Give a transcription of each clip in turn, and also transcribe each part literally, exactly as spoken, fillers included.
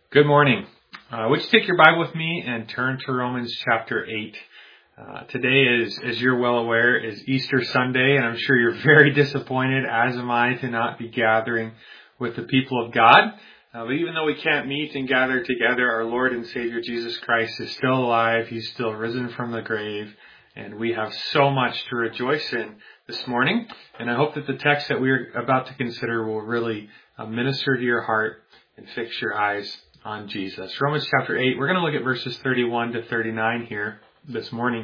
Good morning. Uh, would you take your Bible with me and turn to Romans chapter eight? Uh, today is, as you're well aware, is Easter Sunday, and I'm sure you're very disappointed, as am I, to not be gathering with the people of God. Uh, but even though we can't meet and gather together, our Lord and Savior Jesus Christ is still alive. He's still risen from the grave, and we have so much to rejoice in this morning. And I hope that the text that we're about to consider will really uh, minister to your heart and fix your eyes on Jesus. Romans chapter eight, we're going to look at verses thirty-one to thirty-nine here this morning.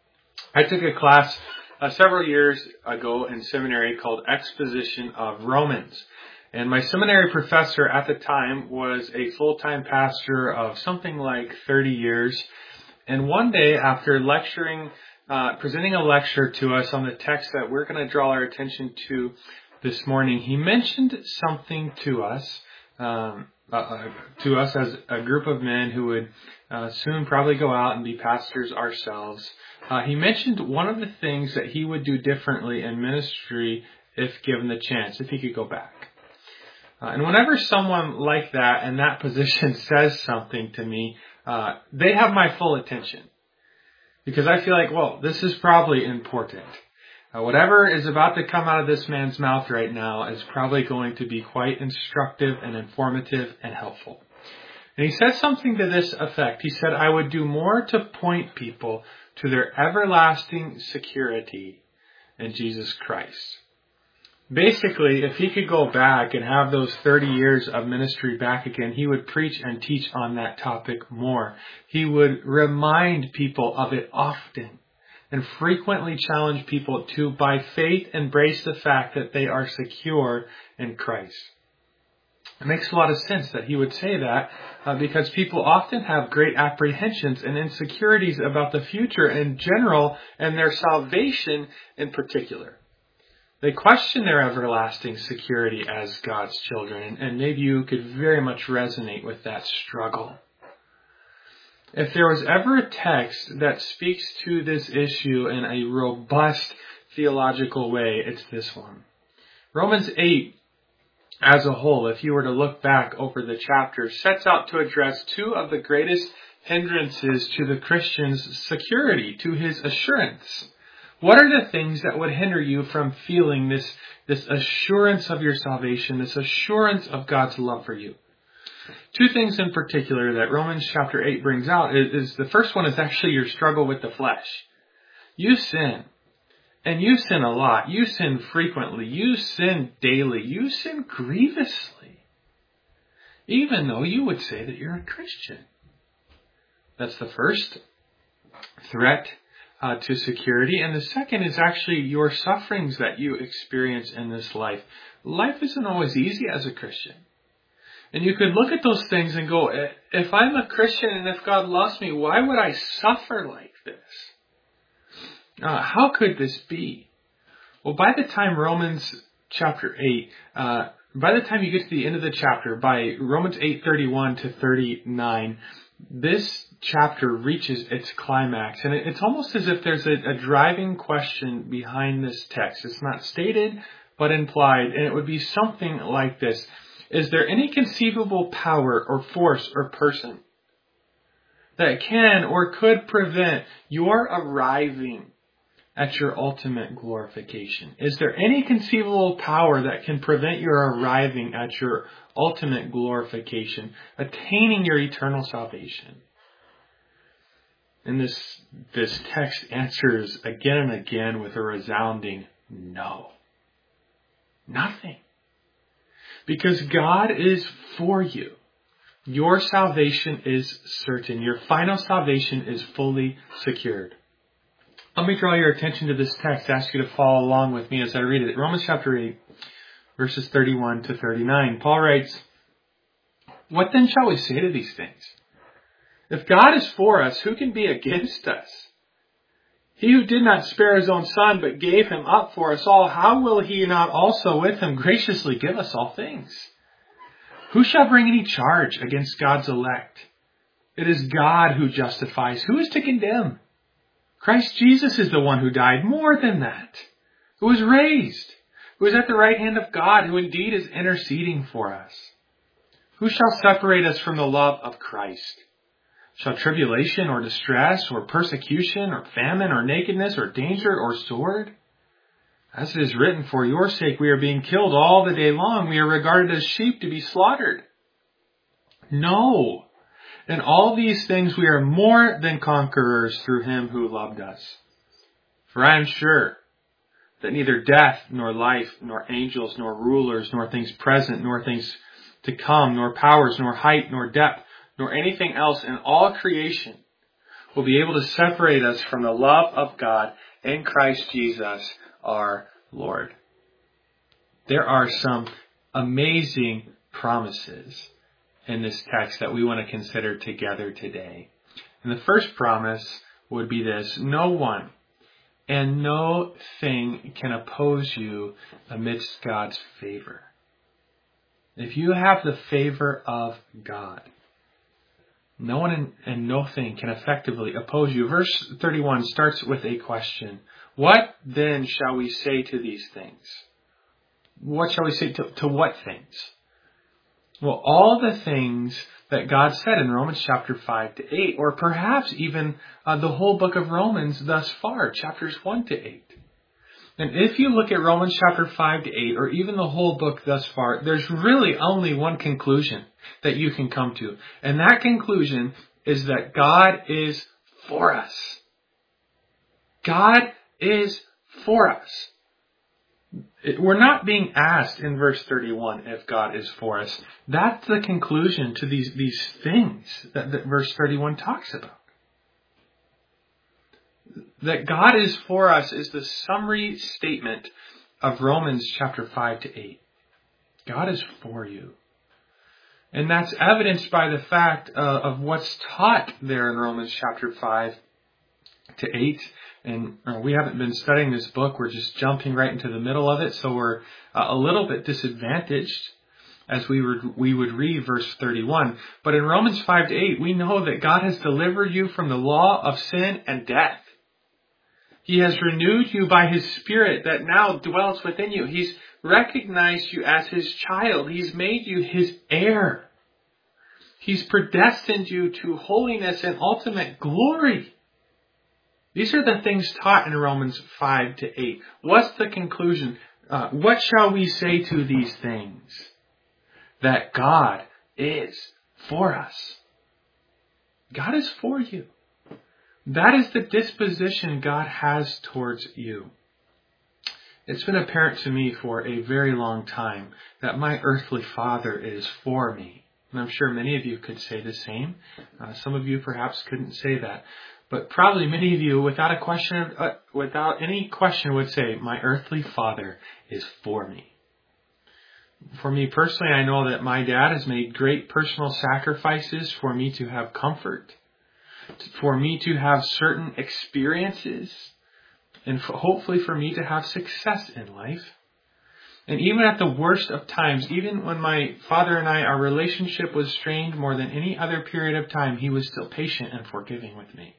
I took a class uh, several years ago in seminary called Exposition of Romans. And my seminary professor at the time was a full-time pastor of something like thirty years. And one day after lecturing, uh, presenting a lecture to us on the text that we're going to draw our attention to this morning, he mentioned something to us, um, Uh, to us as a group of men who would uh, soon probably go out and be pastors ourselves. Uh, he mentioned one of the things that he would do differently in ministry if given the chance, if he could go back. Uh, and whenever someone like that in that position says something to me, uh, they have my full attention. Because I feel like, well, this is probably important. Uh, whatever is about to come out of this man's mouth right now is probably going to be quite instructive and informative and helpful. And he said something to this effect. He said, I would do more to point people to their everlasting security in Jesus Christ. Basically, if he could go back and have those thirty years of ministry back again, he would preach and teach on that topic more. He would remind people of it often, and frequently challenge people to, by faith, embrace the fact that they are secure in Christ. It makes a lot of sense that he would say that uh, because people often have great apprehensions and insecurities about the future in general and their salvation in particular. They question their everlasting security as God's children, and, and maybe you could very much resonate with that struggle. If there was ever a text that speaks to this issue in a robust theological way, it's this one. Romans eight, as a whole, if you were to look back over the chapter, sets out to address two of the greatest hindrances to the Christian's security, to his assurance. What are the things that would hinder you from feeling this, this assurance of your salvation, this assurance of God's love for you? Two things in particular that Romans chapter eight brings out is, is the first one is actually your struggle with the flesh. You sin. And you sin a lot. You sin frequently. You sin daily. You sin grievously. Even though you would say that you're a Christian. That's the first threat uh, to security. And the second is actually your sufferings that you experience in this life. Life isn't always easy as a Christian. And you could look at those things and go, if I'm a Christian and if God loves me, why would I suffer like this? Uh, how could this be? Well, by the time Romans chapter eight, uh, by the time you get to the end of the chapter, by Romans eight thirty-one to thirty-nine, this chapter reaches its climax. And it, it's almost as if there's a, a driving question behind this text. It's not stated, but implied. And it would be something like this. Is there any conceivable power or force or person that can or could prevent your arriving at your ultimate glorification? Is there any conceivable power that can prevent your arriving at your ultimate glorification, attaining your eternal salvation? And this, this text answers again and again with a resounding no. Nothing. Because God is for you. Your salvation is certain. Your final salvation is fully secured. Let me draw your attention to this text. Ask you to follow along with me as I read it. Romans chapter eight, verses thirty-one to thirty-nine. Paul writes, what then shall we say to these things? If God is for us, who can be against us? He who did not spare his own son, but gave him up for us all, how will he not also with him graciously give us all things? Who shall bring any charge against God's elect? It is God who justifies. Who is to condemn? Christ Jesus is the one who died, more than that, who was raised, who is at the right hand of God, who indeed is interceding for us. Who shall separate us from the love of Christ? Shall tribulation or distress or persecution or famine or nakedness or danger or sword? As it is written, for your sake we are being killed all the day long. We are regarded as sheep to be slaughtered. No. In all these things we are more than conquerors through him who loved us. For I am sure that neither death, nor life, nor angels, nor rulers, nor things present, nor things to come, nor powers, nor height, nor depth, nor anything else in all creation will be able to separate us from the love of God in Christ Jesus our Lord. There are some amazing promises in this text that we want to consider together today. And the first promise would be this: no one and no thing can oppose you amidst God's favor. If you have the favor of God, no one and, and no thing can effectively oppose you. Verse thirty-one starts with a question. What then shall we say to these things? What shall we say to, to what things? Well, all the things that God said in Romans chapter five to eight, or perhaps even uh, the whole book of Romans thus far, chapters one to eight. And if you look at Romans chapter five to eight, or even the whole book thus far, there's really only one conclusion that you can come to. And that conclusion is that God is for us. God is for us. We're not being asked in verse thirty-one if God is for us. That's the conclusion to these, these things that, that verse thirty-one talks about. That God is for us is the summary statement of Romans chapter five to eight. God is for you. And that's evidenced by the fact uh, of what's taught there in Romans chapter five to eight. And uh, we haven't been studying this book. We're just jumping right into the middle of it. So we're uh, a little bit disadvantaged as we would, we would read verse thirty-one. But in Romans five to eight, we know that God has delivered you from the law of sin and death. He has renewed you by His Spirit that now dwells within you. He's recognized you as His child. He's made you His heir. He's predestined you to holiness and ultimate glory. These are the things taught in Romans five to eight. What's the conclusion? Uh, what shall we say to these things? That God is for us. God is for you. That is the disposition God has towards you. It's been apparent to me for a very long time that my earthly father is for me. And I'm sure many of you could say the same. Uh, some of you perhaps couldn't say that. But probably many of you, without a question, uh, without any question, would say, my earthly father is for me. For me personally, I know that my dad has made great personal sacrifices for me to have comfort, for me to have certain experiences, and for, hopefully for me to have success in life. And even at the worst of times, even when my father and I, our relationship was strained more than any other period of time, he was still patient and forgiving with me.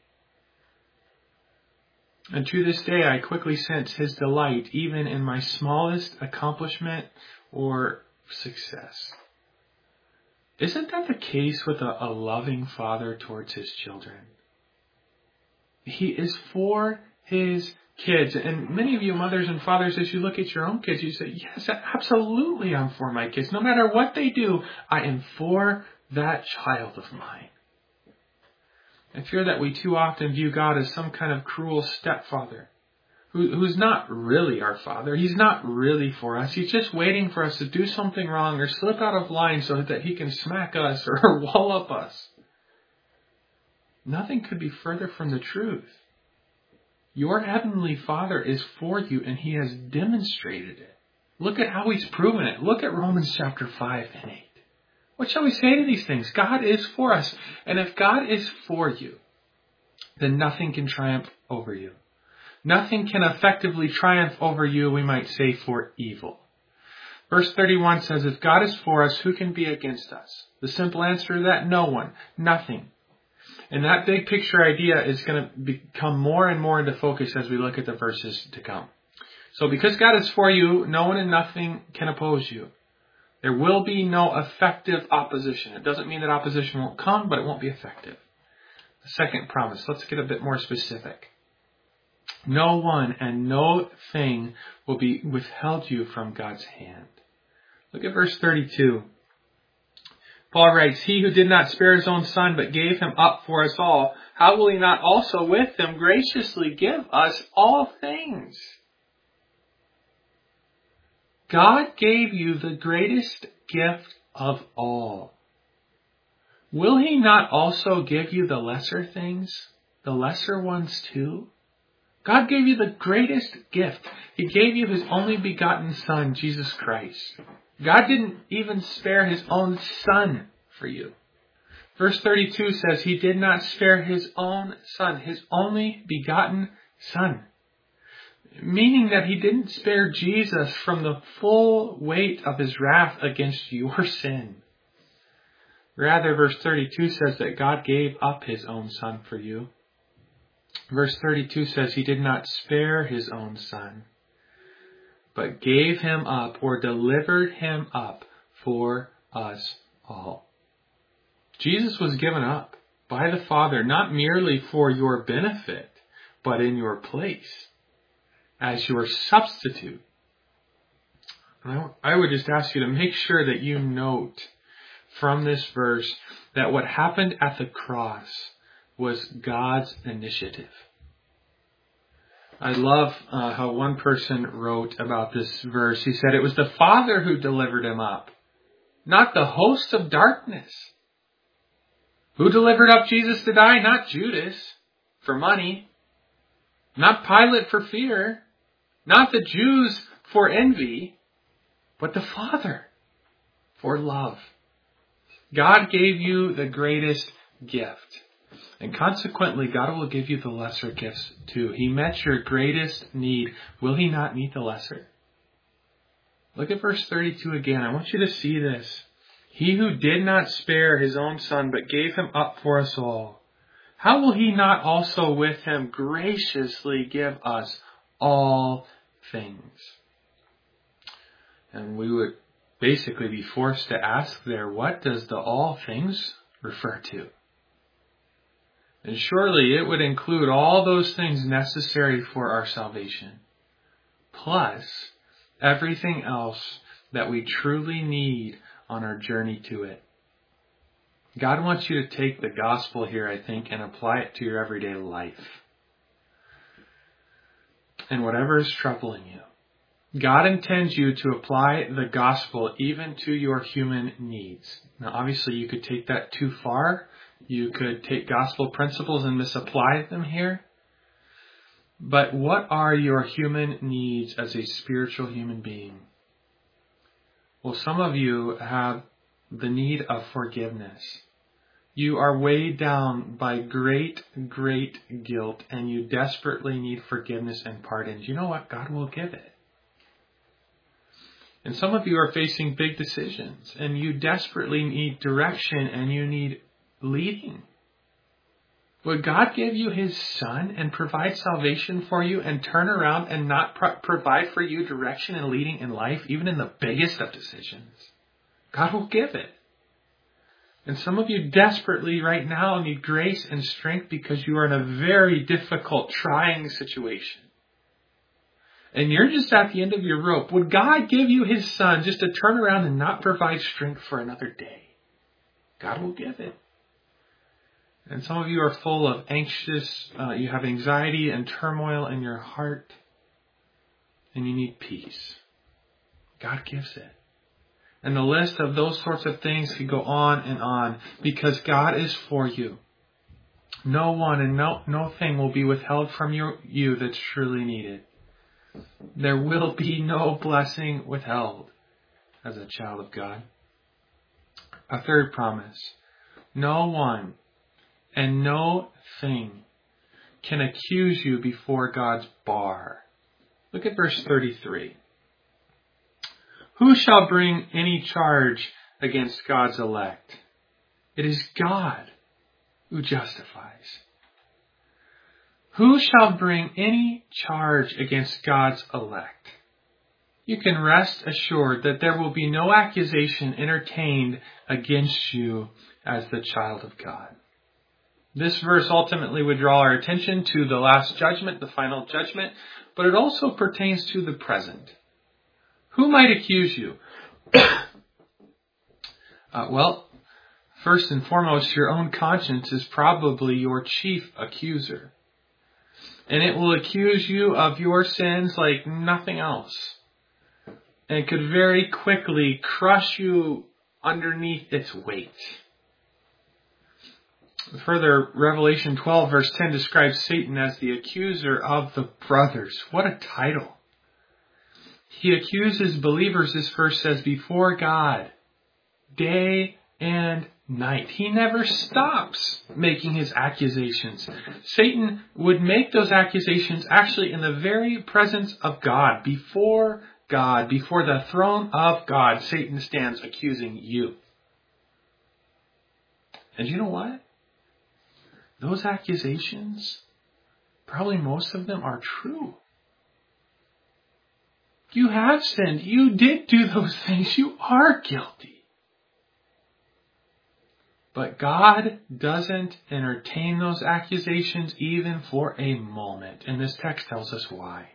And to this day, I quickly sense His delight even in my smallest accomplishment or success. Isn't that the case with a, a loving father towards his children? He is for his kids. And many of you mothers and fathers, as you look at your own kids, you say, yes, absolutely I'm for my kids. No matter what they do, I am for that child of mine. I fear that we too often view God as some kind of cruel stepfather who, who's not really our father. He's not really for us. He's just waiting for us to do something wrong or slip out of line so that He can smack us or wallop us. Nothing could be further from the truth. Your heavenly Father is for you, and He has demonstrated it. Look at how He's proven it. Look at Romans chapter five and eight. What shall we say to these things? God is for us. And if God is for you, then nothing can triumph over you. Nothing can effectively triumph over you, we might say, for evil. Verse thirty-one says, if God is for us, who can be against us? The simple answer to that, no one, nothing. And that big picture idea is going to become more and more into focus as we look at the verses to come. So because God is for you, no one and nothing can oppose you. There will be no effective opposition. It doesn't mean that opposition won't come, but it won't be effective. The second promise, let's get a bit more specific. No one and no thing will be withheld you from God's hand. Look at verse thirty-two. Paul writes, he who did not spare his own son, but gave him up for us all, how will he not also with him graciously give us all things? God gave you the greatest gift of all. Will he not also give you the lesser things, the lesser ones too? God gave you the greatest gift. He gave you his only begotten Son, Jesus Christ. God didn't even spare his own Son for you. Verse thirty-two says he did not spare his own Son, his only begotten Son. Meaning that he didn't spare Jesus from the full weight of his wrath against your sin. Rather, verse thirty-two says that God gave up his own Son for you. Verse thirty-two says he did not spare his own Son, but gave him up or delivered him up for us all. Jesus was given up by the Father, not merely for your benefit, but in your place, as your substitute. And I would just ask you to make sure that you note from this verse that what happened at the cross was God's initiative. I love uh, how one person wrote about this verse. He said it was the Father who delivered him up, not the host of darkness. Who delivered up Jesus to die? Not Judas for money, not Pilate for fear, not the Jews for envy, but the Father for love. God gave you the greatest gift. And consequently, God will give you the lesser gifts too. He met your greatest need. Will he not meet the lesser? Look at verse thirty-two again. I want you to see this. He who did not spare his own Son, but gave him up for us all, how will he not also with him graciously give us all things? And we would basically be forced to ask there, what does the all things refer to? And surely it would include all those things necessary for our salvation, plus everything else that we truly need on our journey to it. God wants you to take the gospel here, I think, and apply it to your everyday life. And whatever is troubling you, God intends you to apply the gospel even to your human needs. Now, obviously, you could take that too far. You could take gospel principles and misapply them here. But what are your human needs as a spiritual human being? Well, some of you have the need of forgiveness. You are weighed down by great, great guilt, and you desperately need forgiveness and pardon. You know what? God will give it. And some of you are facing big decisions, and you desperately need direction, and you need leading. Would God give you his Son and provide salvation for you and turn around and not pro- provide for you direction and leading in life, even in the biggest of decisions? God will give it. And some of you desperately right now need grace and strength because you are in a very difficult, trying situation. And you're just at the end of your rope. Would God give you his Son just to turn around and not provide strength for another day? God will give it. And some of you are full of anxious, uh, you have anxiety and turmoil in your heart, and you need peace. God gives it. And the list of those sorts of things could go on and on, because God is for you. No one and no, no thing will be withheld from you, you that's truly needed. There will be no blessing withheld as a child of God. A third promise. No one and no thing can accuse you before God's bar. Look at verse thirty-three. Who shall bring any charge against God's elect? It is God who justifies. Who shall bring any charge against God's elect? you can rest assured that there will be no accusation entertained against you as the child of God. This verse ultimately would draw our attention to the last judgment, the final judgment, but it also pertains to the present. Who might accuse you? uh, well, first and foremost, your own conscience is probably your chief accuser. And it will accuse you of your sins like nothing else. And it could very quickly crush you underneath its weight. Further, Revelation twelve verse ten describes Satan as the accuser of the brothers. What a title. He accuses believers, this verse says, before God, day and night. He never stops making his accusations. Satan would make those accusations actually in the very presence of God, before God, before the throne of God. Satan stands accusing you. And you know what? Those accusations, probably most of them are true. You have sinned. You did do those things. You are guilty. But God doesn't entertain those accusations even for a moment. And this text tells us why.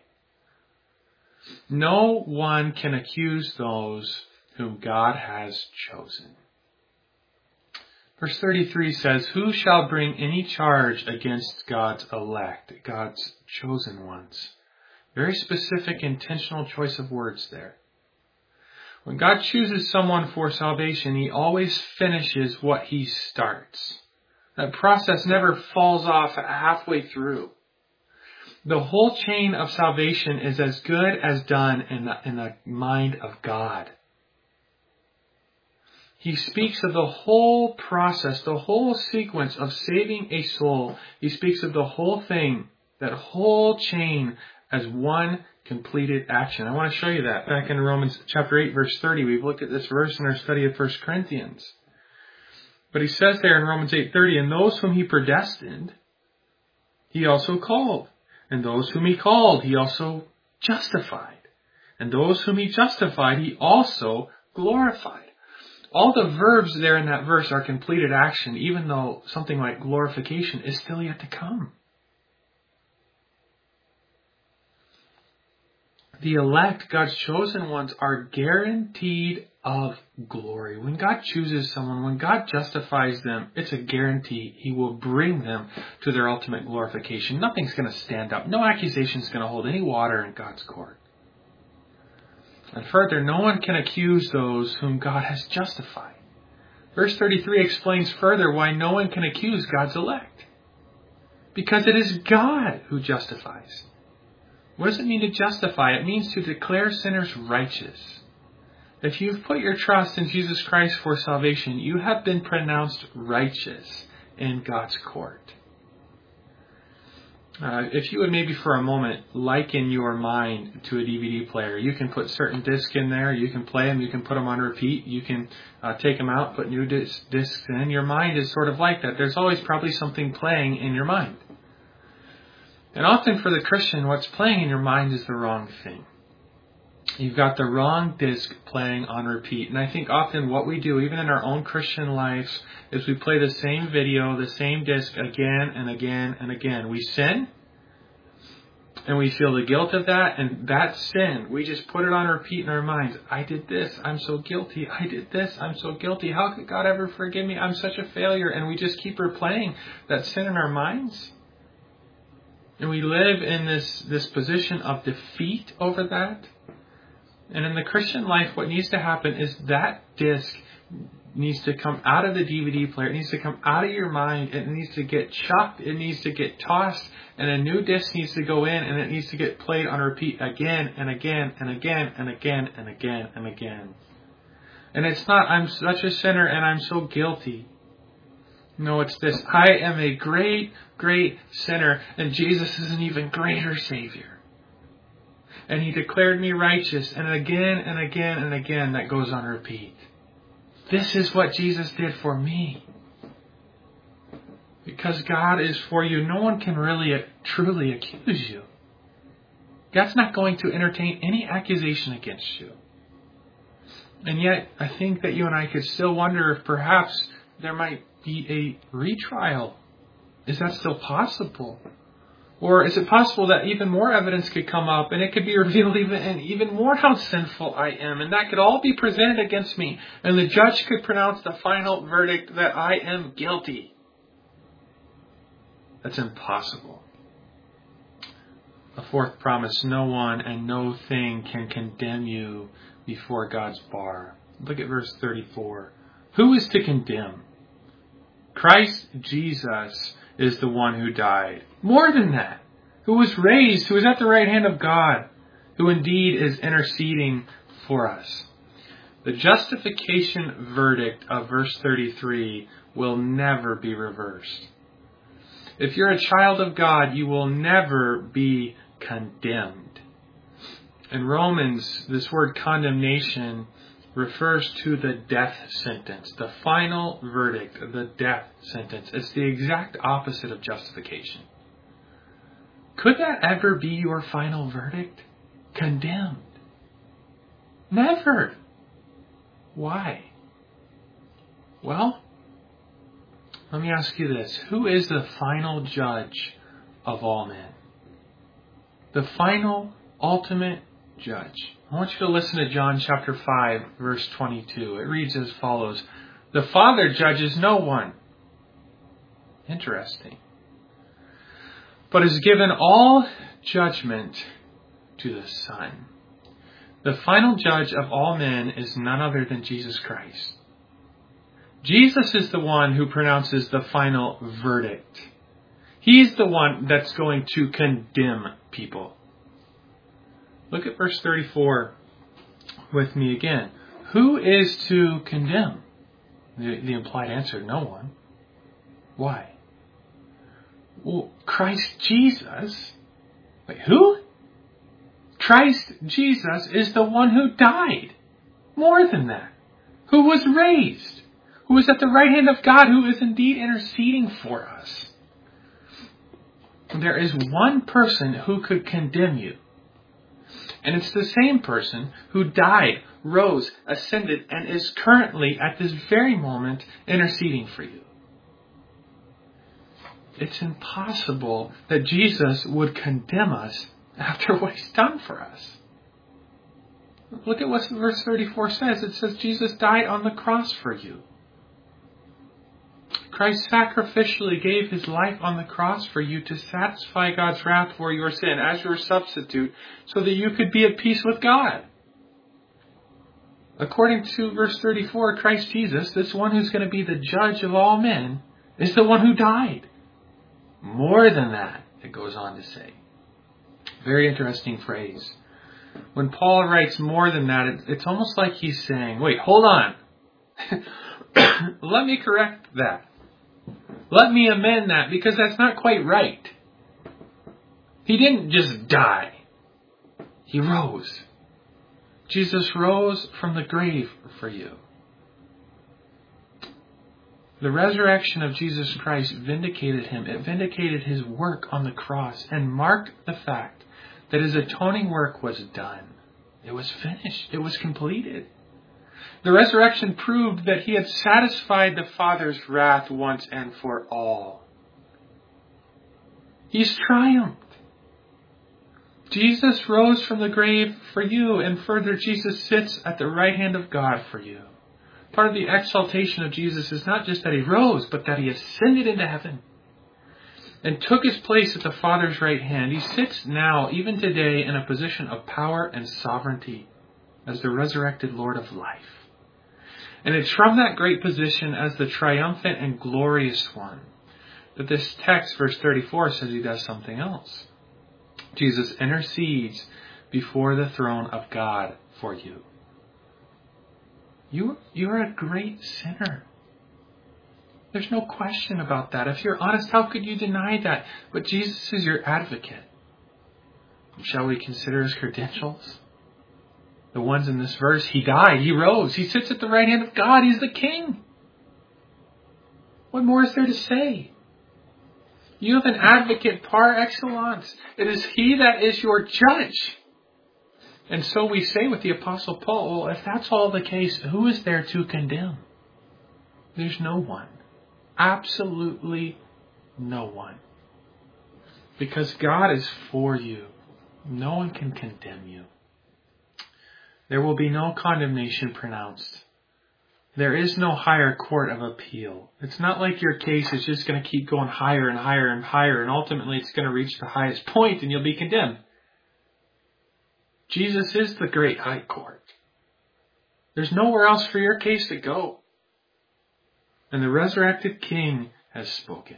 No one can accuse those whom God has chosen. Verse thirty-three says, who shall bring any charge against God's elect, God's chosen ones? Very specific, intentional choice of words there. When God chooses someone for salvation, He always finishes what He starts. That process never falls off halfway through. The whole chain of salvation is as good as done in the, in the mind of God. He speaks of the whole process, the whole sequence of saving a soul. He speaks of the whole thing, that whole chain, as one completed action. I want to show you that back in Romans chapter eight, verse thirty. We've looked at this verse in our study of First Corinthians. But he says there in Romans eight thirty, and those whom He predestined, He also called. And those whom He called, He also justified. And those whom He justified, He also glorified. All the verbs there in that verse are completed action, even though something like glorification is still yet to come. The elect, God's chosen ones, are guaranteed of glory. When God chooses someone, when God justifies them, it's a guarantee He will bring them to their ultimate glorification. Nothing's going to stand up. No accusation is going to hold any water in God's court. And further, no one can accuse those whom God has justified. Verse thirty-three explains further why no one can accuse God's elect. Because it is God who justifies. What does it mean to justify? It means to declare sinners righteous. If you've put your trust in Jesus Christ for salvation, you have been pronounced righteous in God's court. Uh, if you would maybe for a moment liken your mind to a D V D player, you can put certain discs in there, you can play them, you can put them on repeat, you can uh, take them out, put new dis- discs in. Your mind is sort of like that. There's always probably something playing in your mind. And often for the Christian, what's playing in your mind is the wrong thing. You've got the wrong disc playing on repeat. And I think often what we do, even in our own Christian lives, is we play the same video, the same disc again and again and again. We sin, and we feel the guilt of that, and that sin, we just put it on repeat in our minds. I did this, I'm so guilty. I did this, I'm so guilty. How could God ever forgive me? I'm such a failure. And we just keep replaying that sin in our minds. And we live in this, this position of defeat over that. And in the Christian life, what needs to happen is that disc needs to come out of the D V D player. It needs to come out of your mind. It needs to get chucked. It needs to get tossed. And a new disc needs to go in, and it needs to get played on repeat again and again and again and again and again and again. And it's not, I'm such a sinner and I'm so guilty. No, it's this, I am a great, great sinner, and Jesus is an even greater Savior. And He declared me righteous, and again and again and again that goes on repeat. This is what Jesus did for me. Because God is for you, no one can really truly accuse you. God's not going to entertain any accusation against you. And yet, I think that you and I could still wonder if perhaps there might be a retrial. Is that still possible? Or is it possible that even more evidence could come up and it could be revealed even, even more how sinful I am, and that could all be presented against me, and the judge could pronounce the final verdict that I am guilty? That's impossible. A fourth promise, no one and no thing can condemn you before God's bar. Look at verse thirty-four. Who is to condemn? Christ Jesus is the one who died. More than that, who was raised, who is at the right hand of God, who indeed is interceding for us. The justification verdict of verse thirty-three will never be reversed. If you're a child of God, you will never be condemned. In Romans, this word condemnation refers to the death sentence, the final verdict, the death sentence. It's the exact opposite of justification. Could that ever be your final verdict? Condemned. Never. Why? Well, let me ask you this. Who is the final judge of all men? The final, ultimate judge. I want you to listen to John chapter five, verse twenty-two. It reads as follows. The Father judges no one. Interesting. But has given all judgment to the Son. The final judge of all men is none other than Jesus Christ. Jesus is the one who pronounces the final verdict. He's the one that's going to condemn people. Look at verse thirty-four with me again. Who is to condemn? The, the implied answer, no one. Why? Well, Christ Jesus. Wait, who? Christ Jesus is the one who died. More than that. Who was raised. Who is at the right hand of God, who is indeed interceding for us. There is one person who could condemn you. And it's the same person who died, rose, ascended, and is currently at this very moment interceding for you. It's impossible that Jesus would condemn us after what He's done for us. Look at what verse thirty-four says. It says Jesus died on the cross for you. Christ sacrificially gave His life on the cross for you to satisfy God's wrath for your sin as your substitute so that you could be at peace with God. According to verse thirty-four, Christ Jesus, this one who's going to be the judge of all men, is the one who died. More than that, it goes on to say. Very interesting phrase. When Paul writes more than that, it, it's almost like he's saying, wait, hold on. Let me correct that. Let me amend that, because that's not quite right. He didn't just die. He rose. Jesus rose from the grave for you. The resurrection of Jesus Christ vindicated Him. It vindicated His work on the cross and marked the fact that His atoning work was done. It was finished. It was completed. The resurrection proved that He had satisfied the Father's wrath once and for all. He's triumphed. Jesus rose from the grave for you, and further, Jesus sits at the right hand of God for you. Part of the exaltation of Jesus is not just that He rose, but that He ascended into heaven and took His place at the Father's right hand. He sits now, even today, in a position of power and sovereignty as the resurrected Lord of life. And it's from that great position as the triumphant and glorious one that this text, verse thirty-four, says He does something else. Jesus intercedes before the throne of God for you. You, you're a great sinner. There's no question about that. If you're honest, how could you deny that? But Jesus is your advocate. Shall we consider His credentials? The ones in this verse, He died, He rose, He sits at the right hand of God, He's the King. What more is there to say? You have an advocate par excellence. It is He that is your judge. And so we say with the Apostle Paul, well, if that's all the case, who is there to condemn? There's no one. Absolutely no one. Because God is for you. No one can condemn you. There will be no condemnation pronounced. There is no higher court of appeal. It's not like your case is just going to keep going higher and higher and higher, and ultimately it's going to reach the highest point and you'll be condemned. Jesus is the great high court. There's nowhere else for your case to go. And the resurrected King has spoken.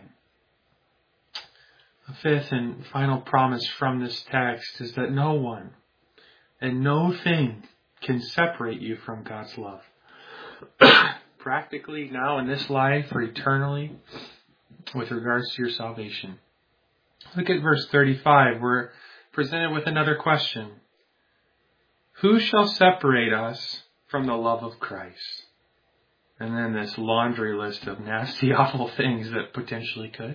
The fifth and final promise from this text is that no one and no thing can separate you from God's love. Practically now in this life or eternally with regards to your salvation. Look at verse thirty-five. We're presented with another question. Who shall separate us from the love of Christ? And then this laundry list of nasty, awful things that potentially could.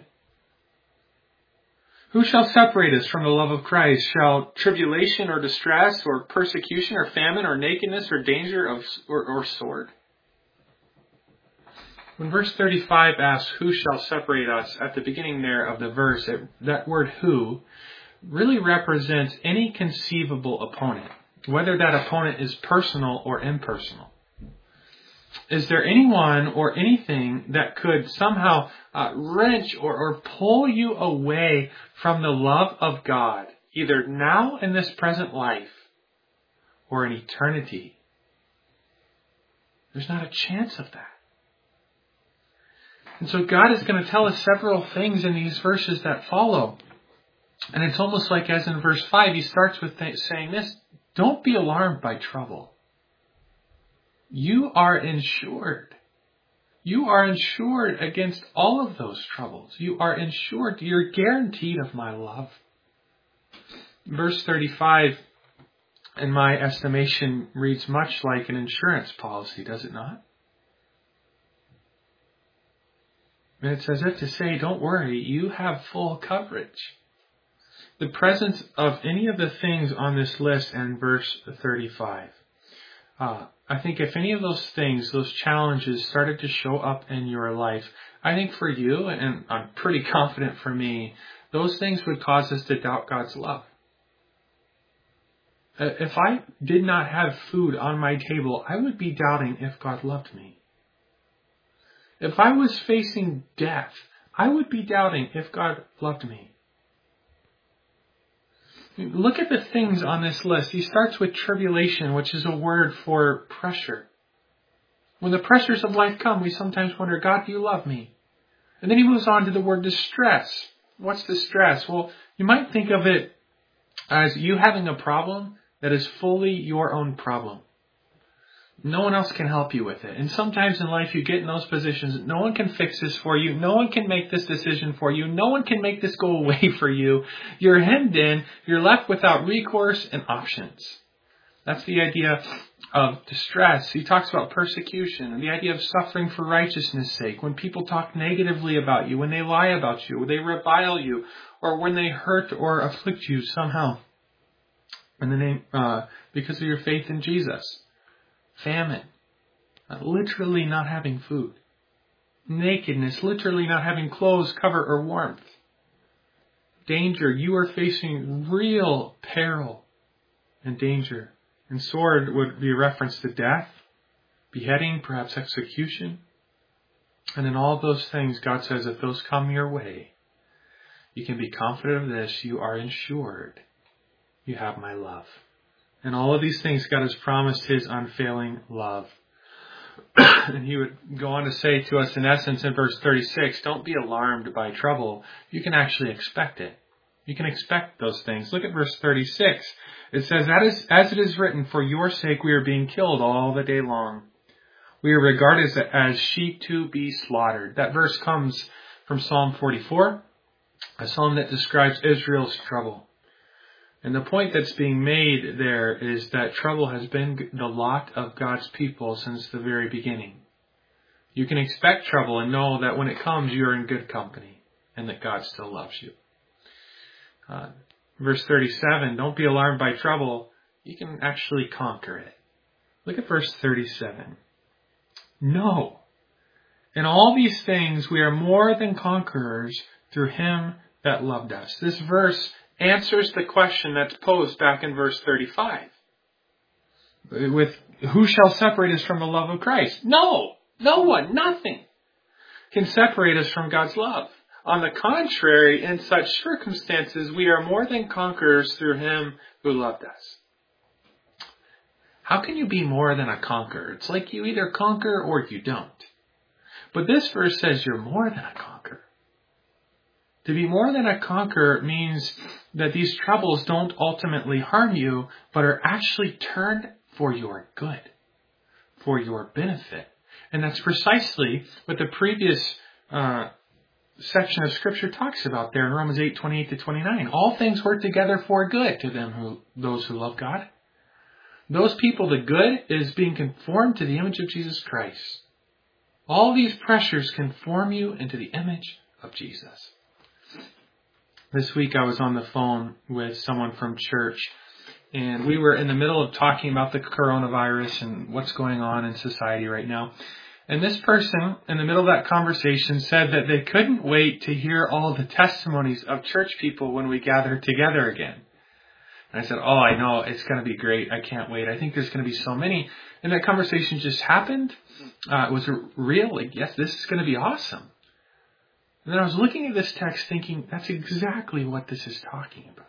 Who shall separate us from the love of Christ? Shall tribulation or distress or persecution or famine or nakedness or danger of, or, or sword? When verse thirty-five asks, who shall separate us, at the beginning there of the verse, it, that word who really represents any conceivable opponent, whether that opponent is personal or impersonal. Is there anyone or anything that could somehow uh, wrench or, or pull you away from the love of God, either now in this present life or in eternity? There's not a chance of that. And so God is going to tell us several things in these verses that follow. And it's almost like as in verse five, he starts with th- saying this, don't be alarmed by trouble. You are insured. You are insured against all of those troubles. You are insured. You're guaranteed of my love. Verse thirty-five, in my estimation, reads much like an insurance policy, does it not? And it's as if to say, don't worry, you have full coverage. The presence of any of the things on this list in verse thirty-five. Uh, I think if any of those things, those challenges started to show up in your life, I think for you, and I'm pretty confident for me, those things would cause us to doubt God's love. If I did not have food on my table, I would be doubting if God loved me. If I was facing death, I would be doubting if God loved me. Look at the things on this list. He starts with tribulation, which is a word for pressure. When the pressures of life come, we sometimes wonder, God, do you love me? And then he moves on to the word distress. What's distress? Well, you might think of it as you having a problem that is fully your own problem. No one else can help you with it. And sometimes in life you get in those positions. No one can fix this for you. No one can make this decision for you. No one can make this go away for you. You're hemmed in. You're left without recourse and options. That's the idea of distress. He talks about persecution and the idea of suffering for righteousness' sake. When people talk negatively about you, when they lie about you, when they revile you, or when they hurt or afflict you somehow in the name, uh, because of your faith in Jesus. Famine, literally not having food. Nakedness, literally not having clothes, cover, or warmth. Danger, you are facing real peril and danger. And sword would be a reference to death, beheading, perhaps execution. And in all of those things, God says, if those come your way, you can be confident of this, you are insured. You have my love. And all of these things, God has promised his unfailing love. And he would go on to say to us, in essence, in verse thirty-six, don't be alarmed by trouble. You can actually expect it. You can expect those things. Look at verse thirty-six. It says, that is, as it is written, for your sake we are being killed all the day long. We are regarded as sheep to be slaughtered. That verse comes from Psalm forty-four, a psalm that describes Israel's trouble. And the point that's being made there is that trouble has been the lot of God's people since the very beginning. You can expect trouble and know that when it comes, you're in good company. and that God still loves you. Uh, verse thirty-seven, don't be alarmed by trouble. You can actually conquer it. Look at verse thirty-seven. No. In all these things we are more than conquerors through him that loved us. This verse answers the question that's posed back in verse thirty-five. With who shall separate us from the love of Christ? No. No one. Nothing can separate us from God's love. On the contrary, in such circumstances, we are more than conquerors through him who loved us. How can you be more than a conqueror? It's like you either conquer or you don't. But this verse says you're more than a conqueror. To be more than a conqueror means that these troubles don't ultimately harm you, but are actually turned for your good, for your benefit. And that's precisely what the previous uh, section of Scripture talks about there in Romans eight, twenty-eight to twenty-nine. All things work together for good to them who, those who love God. Those people, the good is being conformed to the image of Jesus Christ. All these pressures conform you into the image of Jesus. This week I was on the phone with someone from church, and we were in the middle of talking about the coronavirus and what's going on in society right now. And this person, in the middle of that conversation, said that they couldn't wait to hear all of the testimonies of church people when we gather together again. And I said, oh, I know, it's going to be great. I can't wait. I think there's going to be so many. And that conversation just happened. Uh, it was real. Like, yes, this is going to be awesome. And then I was looking at this text thinking, that's exactly what this is talking about.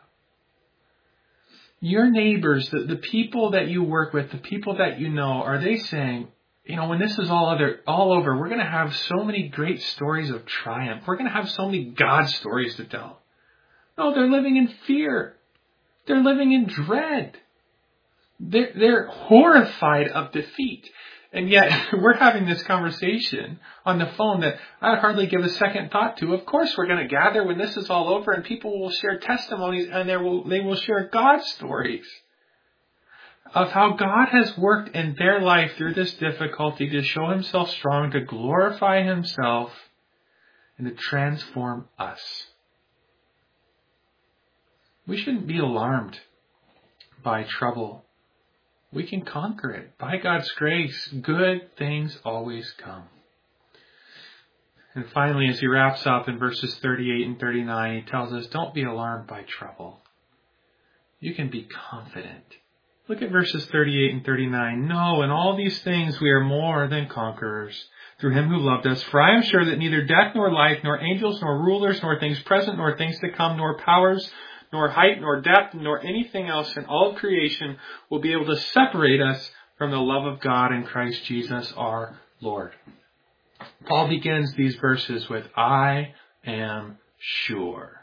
Your neighbors, the, the people that you work with, the people that you know, are they saying, you know, when this is all other all over, we're going to have so many great stories of triumph. We're going to have so many God stories to tell. No, they're living in fear. They're living in dread. They're, they're horrified of defeat. And yet we're having this conversation on the phone that I'd hardly give a second thought to. Of course we're going to gather when this is all over, and people will share testimonies, and they will, they will share God stories of how God has worked in their life through this difficulty to show himself strong, to glorify himself, and to transform us. We shouldn't be alarmed by trouble. We can conquer it. By God's grace, good things always come. And finally, as he wraps up in verses thirty-eight and thirty-nine, he tells us, don't be alarmed by trouble. You can be confident. Look at verses thirty-eight and thirty-nine. No, in all these things we are more than conquerors through him who loved us. For I am sure that neither death nor life, nor angels, nor rulers, nor things present, nor things to come, nor powers, nor height, nor depth, nor anything else in all of creation will be able to separate us from the love of God in Christ Jesus our Lord. Paul begins these verses with, I am sure.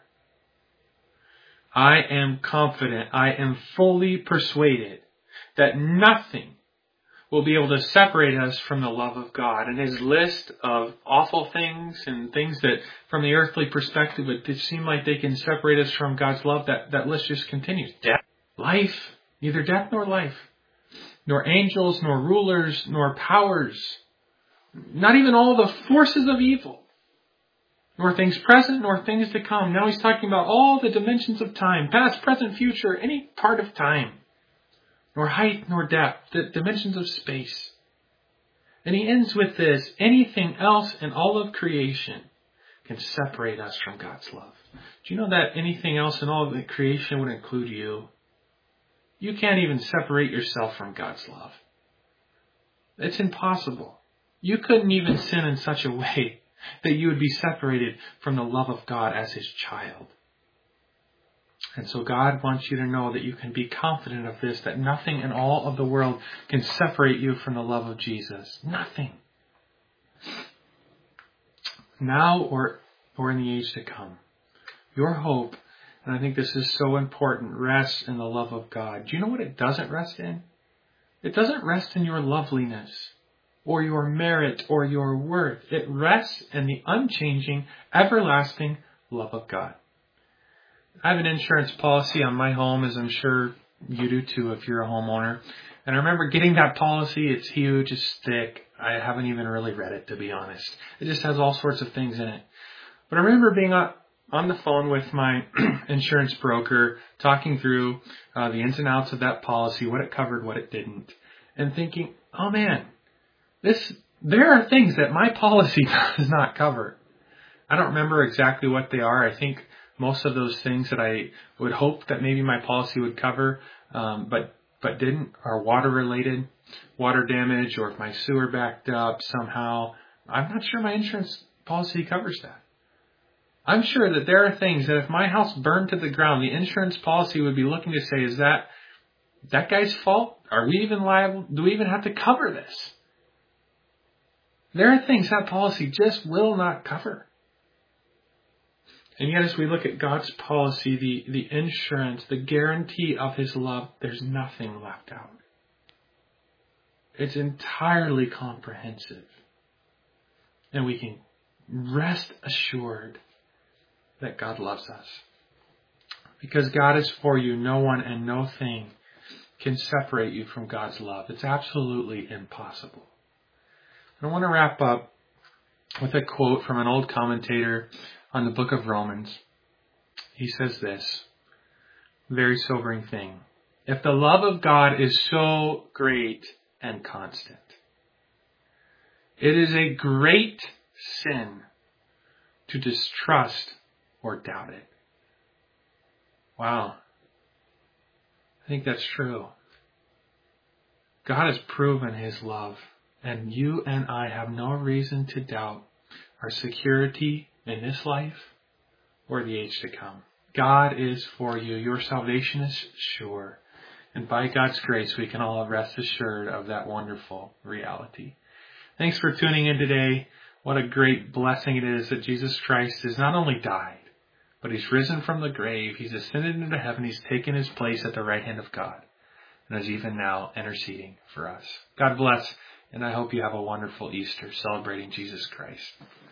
I am confident. I am fully persuaded that nothing will be able to separate us from the love of God. And his list of awful things and things that from the earthly perspective would seem like they can separate us from God's love, that, that list just continues. Death, life, neither death nor life, nor angels, nor rulers, nor powers, not even all the forces of evil, nor things present, nor things to come. Now he's talking about all the dimensions of time, past, present, future, any part of time. Nor height, nor depth, the dimensions of space. And he ends with this, anything else in all of creation can separate us from God's love. Do you know that anything else in all of the creation would include you? You can't even separate yourself from God's love. It's impossible. You couldn't even sin in such a way that you would be separated from the love of God as his child. And so God wants you to know that you can be confident of this, that nothing in all of the world can separate you from the love of Jesus. Nothing. Now or, or in the age to come. Your hope, and I think this is so important, rests in the love of God. Do you know what it doesn't rest in? It doesn't rest in your loveliness or your merit or your worth. It rests in the unchanging, everlasting love of God. I have an insurance policy on my home, as I'm sure you do too if you're a homeowner. And I remember getting that policy. It's huge, it's thick. I haven't even really read it, to be honest. It just has all sorts of things in it. But I remember being on, on the phone with my insurance broker, talking through uh, the ins and outs of that policy, what it covered, what it didn't, and thinking, oh man, this there are things that my policy does not cover. I don't remember exactly what they are. I think most of those things that I would hope that maybe my policy would cover, um, but but didn't, are water related, water damage, or if my sewer backed up somehow. I'm not sure my insurance policy covers that. I'm sure that there are things that if my house burned to the ground, the insurance policy would be looking to say, is that that guy's fault? Are we even liable? Do we even have to cover this? There are things that policy just will not cover. And yet as we look at God's policy, the, the insurance, the guarantee of His love, there's nothing left out. It's entirely comprehensive. And we can rest assured that God loves us. Because God is for you, no one and no thing can separate you from God's love. It's absolutely impossible. I want to wrap up with a quote from an old commentator on the book of Romans. He says this, very sobering thing. If the love of God is so great and constant, it is a great sin to distrust or doubt it. Wow. I think that's true. God has proven His love, and you and I have no reason to doubt our security in this life or the age to come. God is for you. Your salvation is sure. And by God's grace, we can all rest assured of that wonderful reality. Thanks for tuning in today. What a great blessing it is that Jesus Christ has not only died, but He's risen from the grave. He's ascended into heaven. He's taken His place at the right hand of God, and is even now interceding for us. God bless, and I hope you have a wonderful Easter celebrating Jesus Christ.